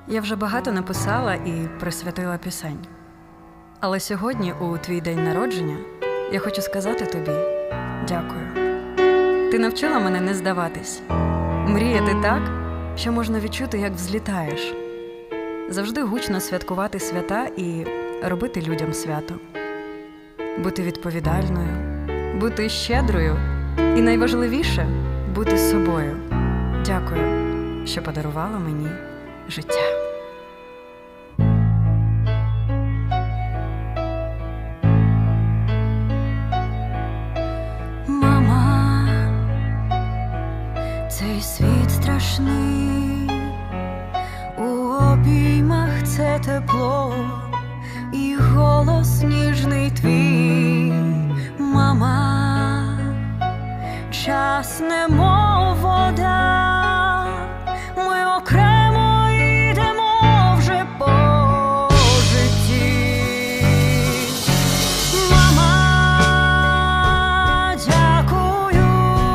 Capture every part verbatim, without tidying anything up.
Я вже багато написала і присвятила пісень. Але сьогодні, у твій день народження, я хочу сказати тобі дякую. Ти навчила мене не здаватись, мріяти так, що можна відчути, як взлітаєш. Завжди гучно святкувати свята і робити людям свято. Бути відповідальною, бути щедрою і, найважливіше, бути собою. Дякую, що подарувала мені життя. Мама, цей світ страшний, у обіймах це тепло і голос ніжний твій. Мама, час немов вода, ми окремо йдемо вже по житті. Мама, дякую,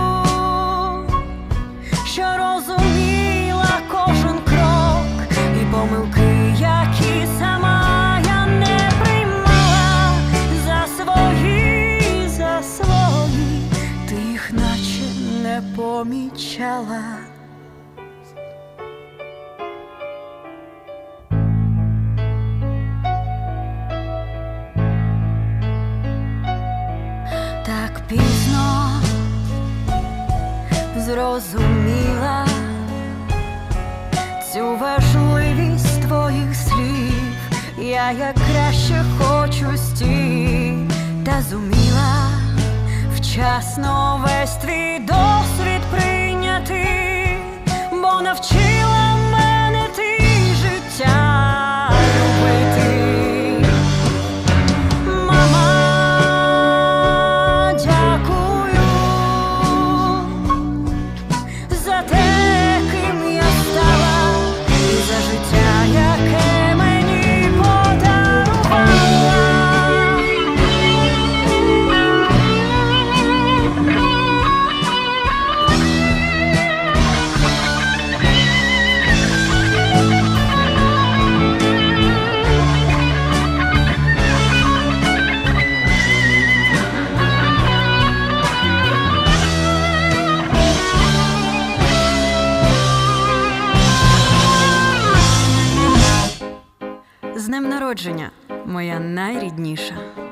що розуміла кожен крок і помилки, які сама я не приймала за свої, за свої, ти їх наче не помічала. Так пізно зрозуміла цю важливість твоїх слів. Я як краще хочу стій, та зуміла вчасно весь твій досвід прийняти, бо навчила мене ти життя любити. Мама, дякую за те, ким я стала, і за життя, яке мені подарувала. З днем народження, моя найрідніша.